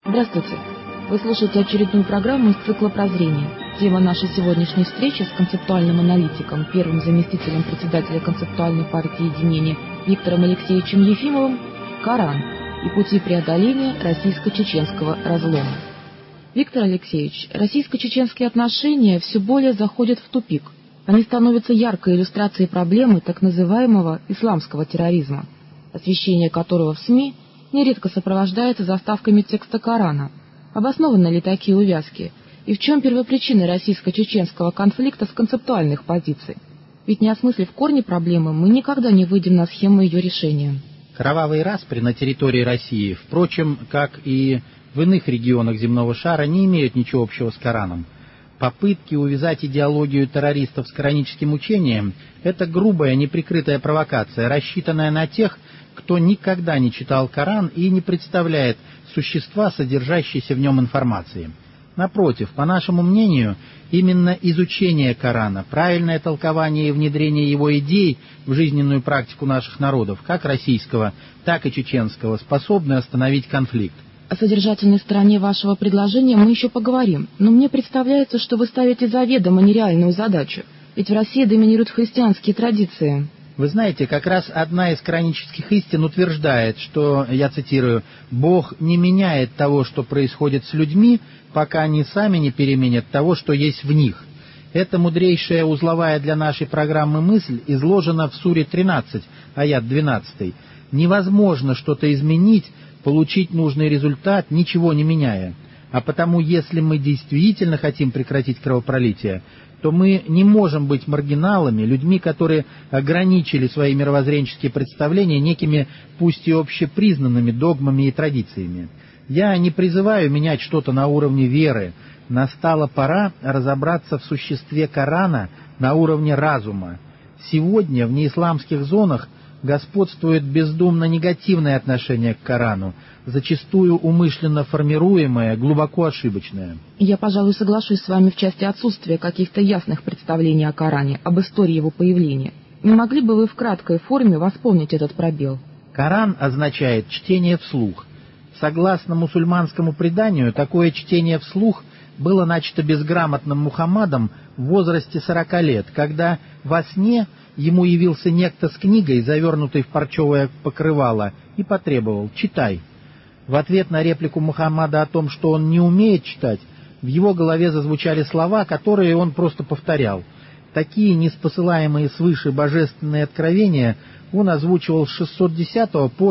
Здравствуйте! Вы слушаете очередную программу из цикла «Прозрение». Тема нашей сегодняшней встречи с концептуальным аналитиком, первым заместителем председателя концептуальной партии единения Виктором Алексеевичем Ефимовым «Коран и пути преодоления российско-чеченского разлома». Виктор Алексеевич, российско-чеченские отношения все более заходят в тупик. Они становятся яркой иллюстрацией проблемы так называемого исламского терроризма, освещение которого в СМИ нередко сопровождается заставками текста Корана. Обоснованы ли такие увязки? И в чем первопричина российско-чеченского конфликта с концептуальных позиций? Ведь не осмыслив корни проблемы, мы никогда не выйдем на схему ее решения. Кровавые распри на территории России, впрочем, как и в иных регионах земного шара, не имеют ничего общего с Кораном. Попытки увязать идеологию террористов с кораническим учением – это грубая, неприкрытая провокация, рассчитанная на тех, кто никогда не читал Коран и не представляет существа, содержащейся в нем информации. Напротив, по нашему мнению, именно изучение Корана, правильное толкование и внедрение его идей в жизненную практику наших народов, как российского, так и чеченского, способны остановить конфликт. О содержательной стороне вашего предложения мы еще поговорим, но мне представляется, что вы ставите заведомо нереальную задачу, ведь в России доминируют христианские традиции. Вы знаете, как раз одна из коранических истин утверждает, что, я цитирую, «Бог не меняет того, что происходит с людьми, пока они сами не переменят того, что есть в них». Эта мудрейшая узловая для нашей программы мысль изложена в суре 13, аят 12. Невозможно что-то изменить, получить нужный результат, ничего не меняя. А потому, если мы действительно хотим прекратить кровопролитие, то мы не можем быть маргиналами, людьми, которые ограничили свои мировоззренческие представления некими, пусть и общепризнанными догмами и традициями. Я не призываю менять что-то на уровне веры. Настала пора разобраться в существе Корана на уровне разума. Сегодня в неисламских зонах господствует бездумно негативное отношение к Корану, зачастую умышленно формируемое, глубоко ошибочное. Я, пожалуй, соглашусь с вами в части отсутствия каких-то ясных представлений о Коране, об истории его появления. Не могли бы вы в краткой форме восполнить этот пробел? Коран означает чтение вслух. Согласно мусульманскому преданию, такое чтение вслух было начато безграмотным Мухаммадом в возрасте 40 лет, когда во сне ему явился некто с книгой, завернутой в парчевое покрывало, и потребовал: «Читай». В ответ на реплику Мухаммада о том, что он не умеет читать, в его голове зазвучали слова, которые он просто повторял. Такие неспосылаемые свыше божественные откровения он озвучивал с 610 по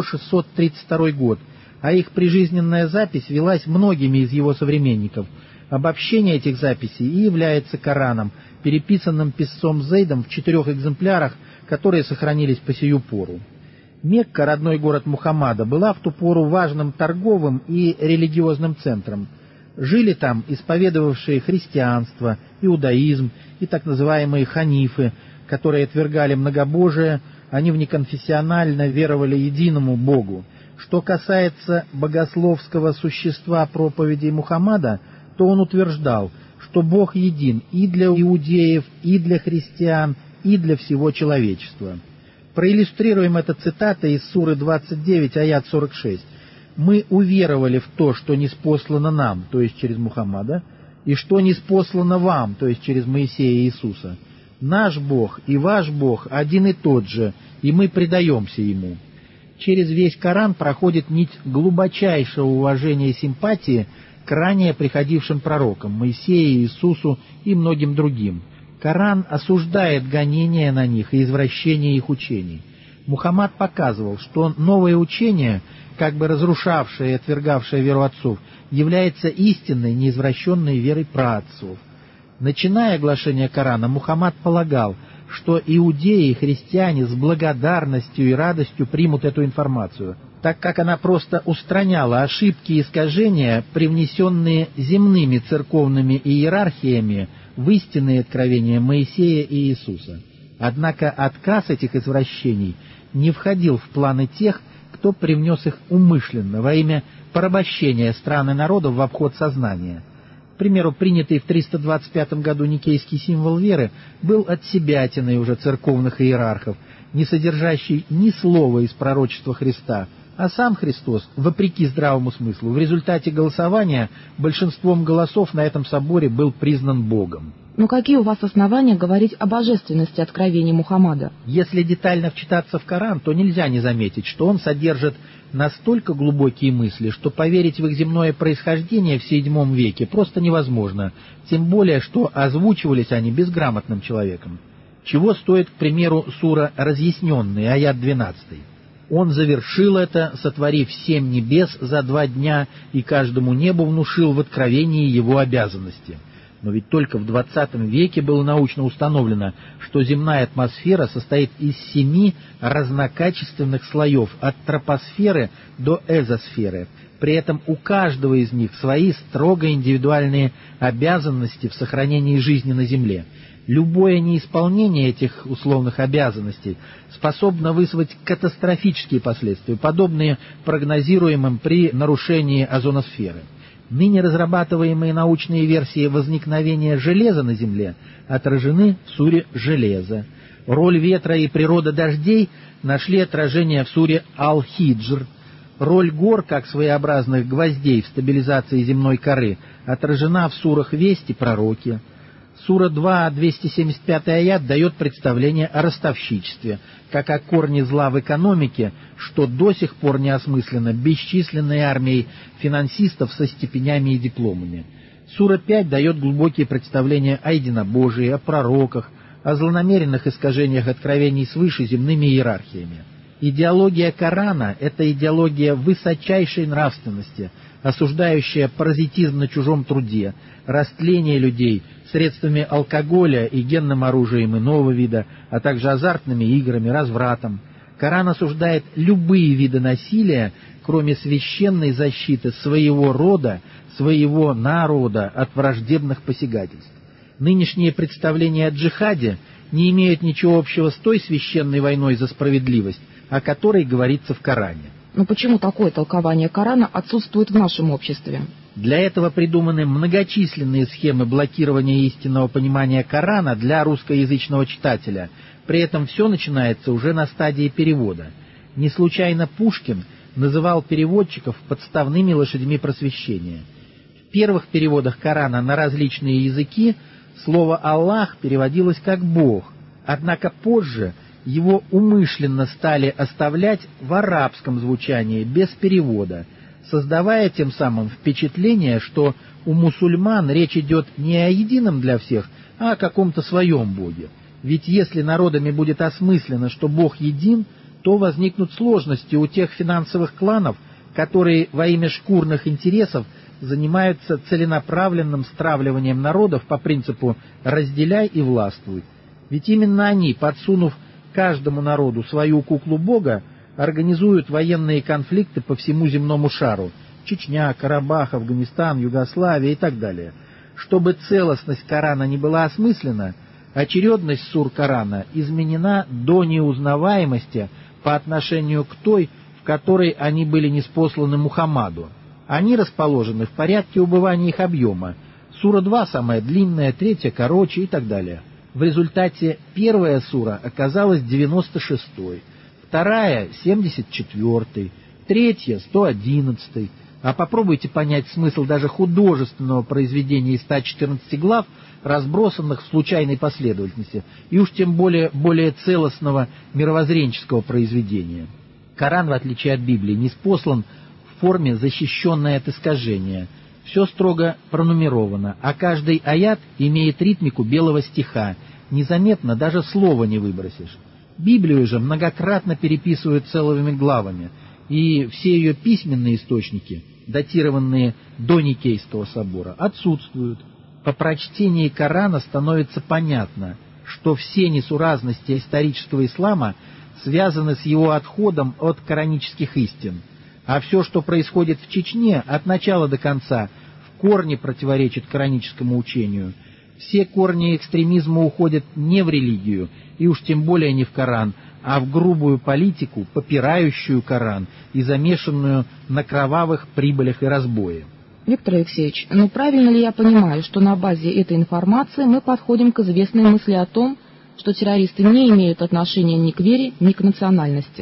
632 год, а их прижизненная запись велась многими из его современников. Обобщение этих записей и является Кораном, переписанным писцом Зейдом в 4 экземплярах, которые сохранились по сию пору. Мекка, родной город Мухаммада, была в ту пору важным торговым и религиозным центром. Жили там исповедовавшие христианство, иудаизм и так называемые ханифы, которые отвергали многобожие, они внеконфессионально веровали единому Богу. Что касается богословского существа проповедей Мухаммада, то он утверждал, что Бог един и для иудеев, и для христиан, и для всего человечества. Проиллюстрируем это цитатой из суры 29, аят 46. «Мы уверовали в то, что ниспослано нам, то есть через Мухаммада, и что ниспослано вам, то есть через Моисея и Иисуса. Наш Бог и ваш Бог один и тот же, и мы предаемся Ему». Через весь Коран проходит нить глубочайшего уважения и симпатии к ранее приходившим пророкам, Моисею, Иисусу и многим другим. Коран осуждает гонения на них и извращение их учений. Мухаммад показывал, что новое учение, как бы разрушавшее и отвергавшее веру отцов, является истинной, неизвращенной верой праотцов. Начиная оглашение Корана, Мухаммад полагал, что иудеи и христиане с благодарностью и радостью примут эту информацию, так как она просто устраняла ошибки и искажения, привнесенные земными церковными иерархиями в истинные откровения Моисея и Иисуса. Однако отказ этих извращений не входил в планы тех, кто привнес их умышленно во имя порабощения стран и народов в обход сознания. К примеру, принятый в 325 году никейский символ веры был отсебятиной уже церковных иерархов, не содержащий ни слова из пророчества Христа, А сам Христос, вопреки здравому смыслу, в результате голосования большинством голосов на этом соборе был признан Богом. Но какие у вас основания говорить о божественности откровений Мухаммада? Если детально вчитаться в Коран, то нельзя не заметить, что он содержит настолько глубокие мысли, что поверить в их земное происхождение в VII веке просто невозможно, тем более, что озвучивались они безграмотным человеком. Чего стоит, к примеру, сура «Разъясненные», аят 12. «Он завершил это, сотворив 7 небес за 2 дня, и каждому небу внушил в откровении его обязанности». Но ведь только в 20 веке было научно установлено, что земная атмосфера состоит из 7 разнокачественных слоев, от тропосферы до эзосферы. При этом у каждого из них свои строго индивидуальные обязанности в сохранении жизни на Земле. Любое неисполнение этих условных обязанностей способно вызвать катастрофические последствия, подобные прогнозируемым при нарушении озоносферы. Ныне разрабатываемые научные версии возникновения железа на Земле отражены в суре «Железо». Роль ветра и природа дождей нашли отражение в суре «Аль-Хиджр». Роль гор, как своеобразных гвоздей в стабилизации земной коры, отражена в сурах «Весть» и «Пророки». Сура 2, 275 аят дает представление о ростовщичестве, как о корне зла в экономике, что до сих пор не осмысленно бесчисленной армией финансистов со степенями и дипломами. Сура 5 дает глубокие представления о единобожии, о пророках, о злонамеренных искажениях откровений свыше земными иерархиями. Идеология Корана – это идеология высочайшей нравственности, осуждающая паразитизм на чужом труде, растление людей средствами алкоголя и генным оружием иного вида, а также азартными играми, развратом. Коран осуждает любые виды насилия, кроме священной защиты своего рода, своего народа от враждебных посягательств. Нынешние представления о джихаде не имеют ничего общего с той священной войной за справедливость, о которой говорится в Коране. Но почему такое толкование Корана отсутствует в нашем обществе? Для этого придуманы многочисленные схемы блокирования истинного понимания Корана для русскоязычного читателя. При этом все начинается уже на стадии перевода. Не случайно Пушкин называл переводчиков подставными лошадьми просвещения. В первых переводах Корана на различные языки слово «Аллах» переводилось как «Бог», однако позже его умышленно стали оставлять в арабском звучании, без перевода, создавая тем самым впечатление, что у мусульман речь идет не о едином для всех, а о каком-то своем Боге. Ведь если народами будет осмысленно, что Бог един, то возникнут сложности у тех финансовых кланов, которые во имя шкурных интересов занимаются целенаправленным стравливанием народов по принципу «разделяй и властвуй». Ведь именно они, подсунув каждому народу свою куклу Бога, организуют военные конфликты по всему земному шару – Чечня, Карабах, Афганистан, Югославия и так далее. Чтобы целостность Корана не была осмыслена, очередность сур Корана изменена до неузнаваемости по отношению к той, в которой они были ниспосланы Мухаммаду. Они расположены в порядке убывания их объема. Сура 2 самая длинная, 3 короче и так далее. В результате первая сура оказалась 96-й, вторая — 74-й, третья — 111-й. А попробуйте понять смысл даже художественного произведения из 114 глав, разбросанных в случайной последовательности, и уж тем более целостного мировоззренческого произведения. Коран, в отличие от Библии, ниспослан в форме, защищенной от искажения. Все строго пронумеровано, а каждый аят имеет ритмику белого стиха, незаметно даже слова не выбросишь. Библию же многократно переписывают целыми главами, и все ее письменные источники, датированные до Никейского собора, отсутствуют. По прочтении Корана становится понятно, что все несуразности исторического ислама связаны с его отходом от коранических истин. А все, что происходит в Чечне, от начала до конца, в корне противоречит кораническому учению. Все корни экстремизма уходят не в религию, и уж тем более не в Коран, а в грубую политику, попирающую Коран и замешанную на кровавых прибылях и разбое. Виктор Алексеевич, ну правильно ли я понимаю, что на базе этой информации мы подходим к известной мысли о том, что террористы не имеют отношения ни к вере, ни к национальности?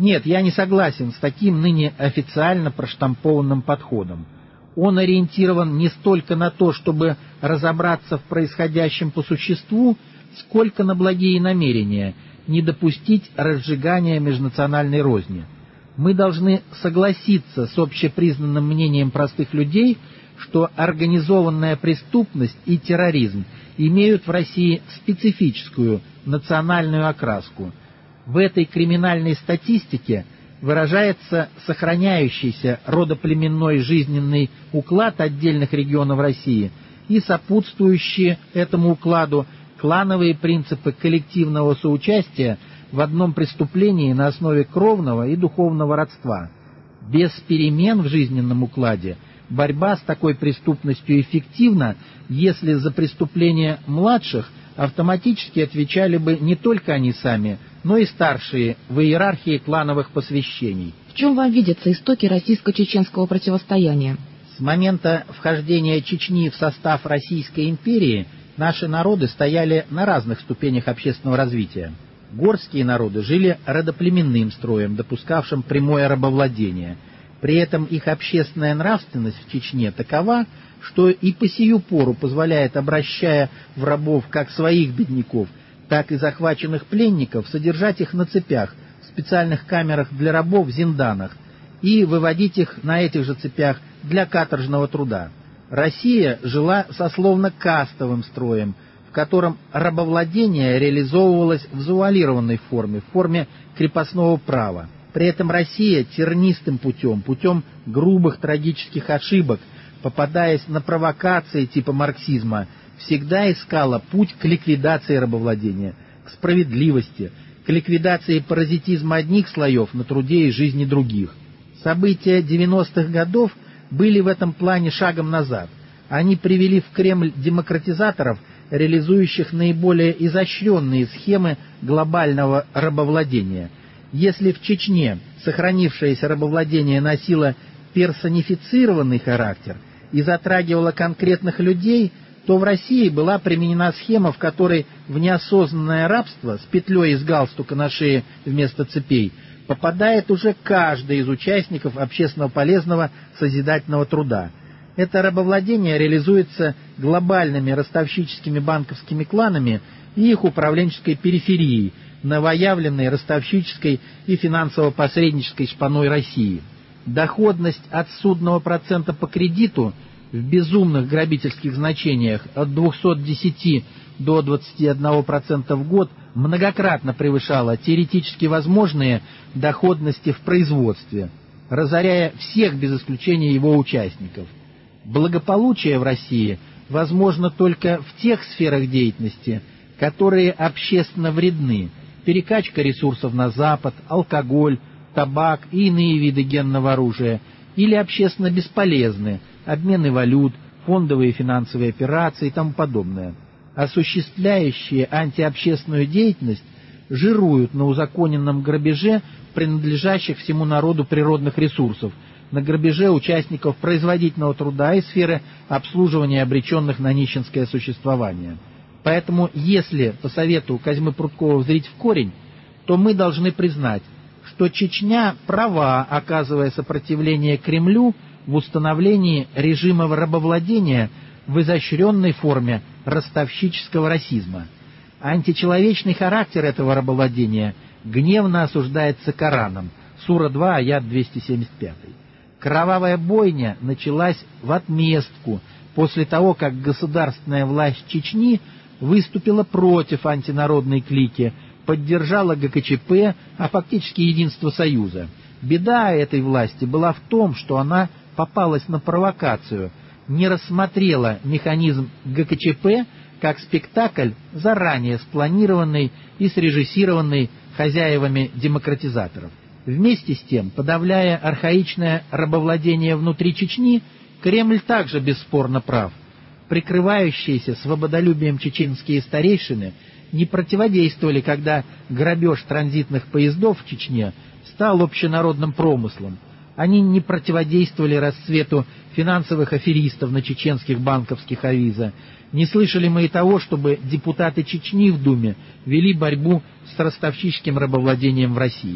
Нет, я не согласен с таким ныне официально проштампованным подходом. Он ориентирован не столько на то, чтобы разобраться в происходящем по существу, сколько на благие намерения, не допустить разжигания межнациональной розни. Мы должны согласиться с общепризнанным мнением простых людей, что организованная преступность и терроризм имеют в России специфическую национальную окраску. В этой криминальной статистике выражается сохраняющийся родоплеменной жизненный уклад отдельных регионов России и сопутствующие этому укладу клановые принципы коллективного соучастия в одном преступлении на основе кровного и духовного родства. Без перемен в жизненном укладе борьба с такой преступностью эффективна, если за преступления младших автоматически отвечали бы не только они сами, но и старшие в иерархии клановых посвящений. В чем вам видятся истоки российско-чеченского противостояния? С момента вхождения Чечни в состав Российской империи наши народы стояли на разных ступенях общественного развития. Горские народы жили родоплеменным строем, допускавшим прямое рабовладение. При этом их общественная нравственность в Чечне такова, что и по сию пору позволяет, обращая в рабов как своих бедняков, так и захваченных пленников, содержать их на цепях в специальных камерах для рабов в зинданах и выводить их на этих же цепях для каторжного труда. Россия жила сословно-кастовым строем, в котором рабовладение реализовывалось в завуалированной форме, в форме крепостного права. При этом Россия тернистым путем грубых трагических ошибок, попадаясь на провокации типа марксизма, всегда искала путь к ликвидации рабовладения, к справедливости, к ликвидации паразитизма одних слоев на труде и жизни других. События 90-х годов были в этом плане шагом назад. Они привели в Кремль демократизаторов, реализующих наиболее изощренные схемы глобального рабовладения. Если в Чечне сохранившееся рабовладение носило персонифицированный характер и затрагивало конкретных людей, то в России была применена схема, в которой в неосознанное рабство с петлей из галстука на шее вместо цепей попадает уже каждый из участников общественно полезного созидательного труда. Это рабовладение реализуется глобальными ростовщическими банковскими кланами и их управленческой периферией, новоявленной ростовщической и финансово-посреднической шпаной России. Доходность от судного процента по кредиту в безумных грабительских значениях от 210 до 21% в год многократно превышала теоретически возможные доходности в производстве, разоряя всех без исключения его участников. Благополучие в России возможно только в тех сферах деятельности, которые общественно вредны: перекачка ресурсов на Запад, алкоголь, табак и иные виды генного оружия, или общественно бесполезны: обмены валют, фондовые и финансовые операции и тому подобное. Осуществляющие антиобщественную деятельность жируют на узаконенном грабеже принадлежащих всему народу природных ресурсов, на грабеже участников производительного труда и сферы обслуживания обреченных на нищенское существование. Поэтому, если по совету Козьмы Пруткова взрить в корень, то мы должны признать, что Чечня права, оказывая сопротивление Кремлю в установлении режима рабовладения в изощренной форме ростовщического расизма. Античеловечный характер этого рабовладения гневно осуждается Кораном, сура 2, аят 275. Кровавая бойня началась в отместку после того, как государственная власть Чечни выступила против антинародной клики, поддержала ГКЧП, а фактически единство Союза. Беда этой власти была в том, что она попалась на провокацию, не рассмотрела механизм ГКЧП как спектакль, заранее спланированный и срежиссированный хозяевами демократизаторов. Вместе с тем, подавляя архаичное рабовладение внутри Чечни, Кремль также бесспорно прав. Прикрывающиеся свободолюбием чеченские старейшины не противодействовали, когда грабеж транзитных поездов в Чечне стал общенародным промыслом. Они не противодействовали расцвету финансовых аферистов на чеченских банковских авиза. Не слышали мы и того, чтобы депутаты Чечни в Думе вели борьбу с ростовщическим рабовладением в России.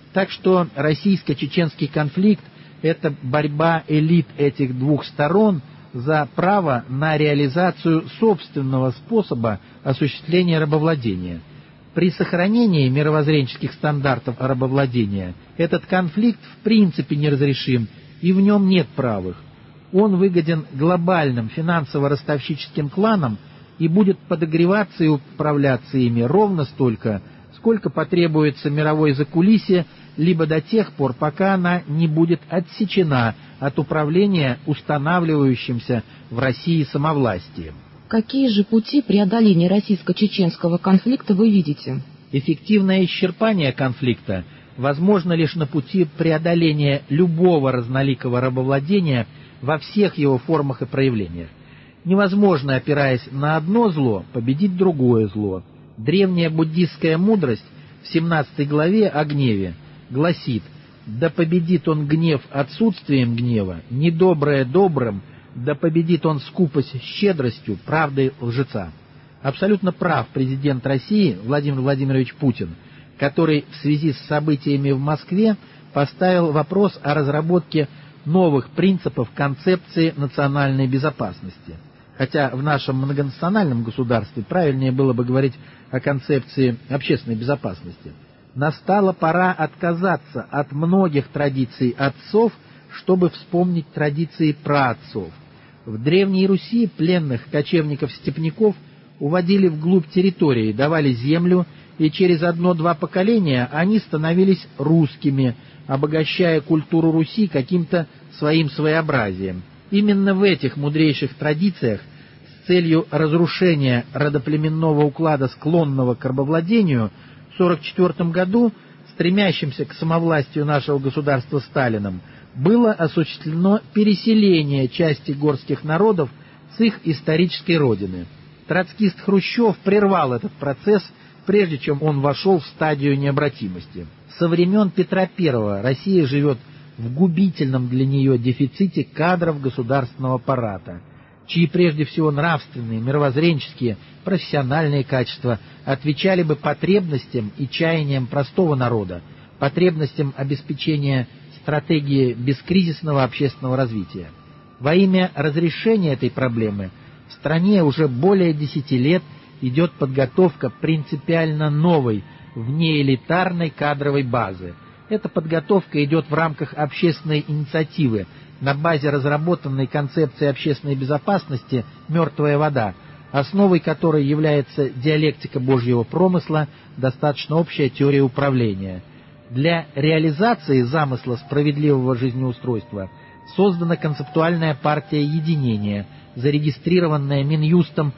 Так что российско-чеченский конфликт – это борьба элит этих двух сторон за право на реализацию собственного способа осуществления рабовладения. При сохранении мировоззренческих стандартов рабовладения этот конфликт в принципе неразрешим, и в нем нет правых. Он выгоден глобальным финансово-ростовщическим кланам и будет подогреваться и управляться ими ровно столько, сколько потребуется мировой закулисье, либо до тех пор, пока она не будет отсечена от управления устанавливающимся в России самовластием. Какие же пути преодоления российско-чеченского конфликта вы видите? Эффективное исчерпание конфликта возможно лишь на пути преодоления любого разноликого рабовладения во всех его формах и проявлениях. Невозможно, опираясь на одно зло, победить другое зло. Древняя буддистская мудрость в 17 главе о гневе гласит: «Да победит он гнев отсутствием гнева, недоброе добрым, да победит он скупость щедростью, правдой лжеца». Абсолютно прав президент России Владимир Владимирович Путин, который в связи с событиями в Москве поставил вопрос о разработке новых принципов концепции национальной безопасности. Хотя в нашем многонациональном государстве правильнее было бы говорить о концепции общественной безопасности. Настала пора отказаться от многих традиций отцов, чтобы вспомнить традиции праотцов. В Древней Руси пленных кочевников-степняков уводили вглубь территории, давали землю, и через 1-2 поколения они становились русскими, обогащая культуру Руси каким-то своим своеобразием. Именно в этих мудрейших традициях с целью разрушения родоплеменного уклада, склонного к рабовладению, в 1944 году, стремящимся к самовластию нашего государства Сталином, было осуществлено переселение части горских народов с их исторической родины. Троцкист Хрущев прервал этот процесс, прежде чем он вошел в стадию необратимости. Со времен Петра I Россия живет в губительном для нее дефиците кадров государственного аппарата, чьи прежде всего нравственные, мировоззренческие, профессиональные качества отвечали бы потребностям и чаяниям простого народа, потребностям обеспечения стратегии бескризисного общественного развития. Во имя разрешения этой проблемы в стране уже более 10 лет идет подготовка принципиально новой, внеэлитарной кадровой базы. Эта подготовка идет в рамках общественной инициативы на базе разработанной концепции общественной безопасности «Мертвая вода», основой которой является диалектика Божьего промысла, достаточно общая теория управления. Для реализации замысла справедливого жизнеустройства создана концептуальная партия единения, зарегистрированная Минюстом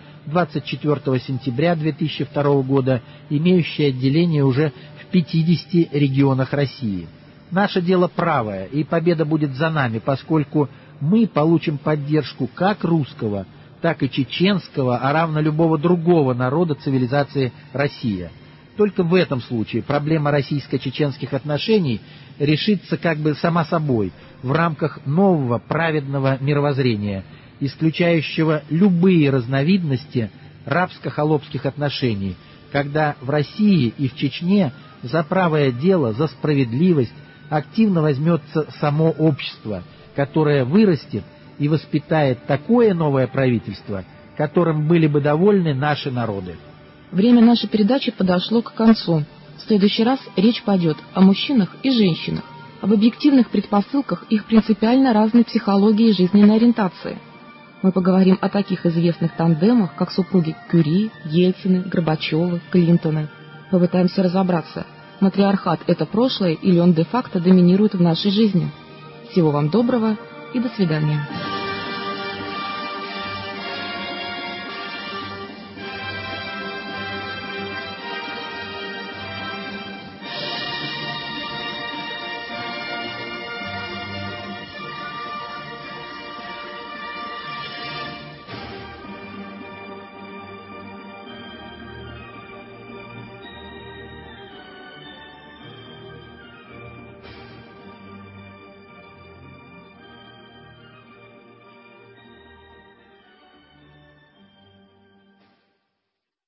24 сентября 2002 года, имеющая отделение уже в 50 регионах России. Наше дело правое, и победа будет за нами, поскольку мы получим поддержку как русского, так и чеченского, а равно любого другого народа цивилизации Россия. Только в этом случае проблема российско-чеченских отношений решится как бы сама собой в рамках нового праведного мировоззрения, исключающего любые разновидности рабско-холопских отношений, когда в России и в Чечне за правое дело, за справедливость активно возьмется само общество, которое вырастет и воспитает такое новое правительство, которым были бы довольны наши народы. Время нашей передачи подошло к концу. В следующий раз речь пойдет о мужчинах и женщинах, об объективных предпосылках их принципиально разной психологии и жизненной ориентации. Мы поговорим о таких известных тандемах, как супруги Кюри, Ельцины, Горбачевы, Клинтоны. Попытаемся разобраться, матриархат – это прошлое или он де-факто доминирует в нашей жизни. Всего вам доброго и до свидания.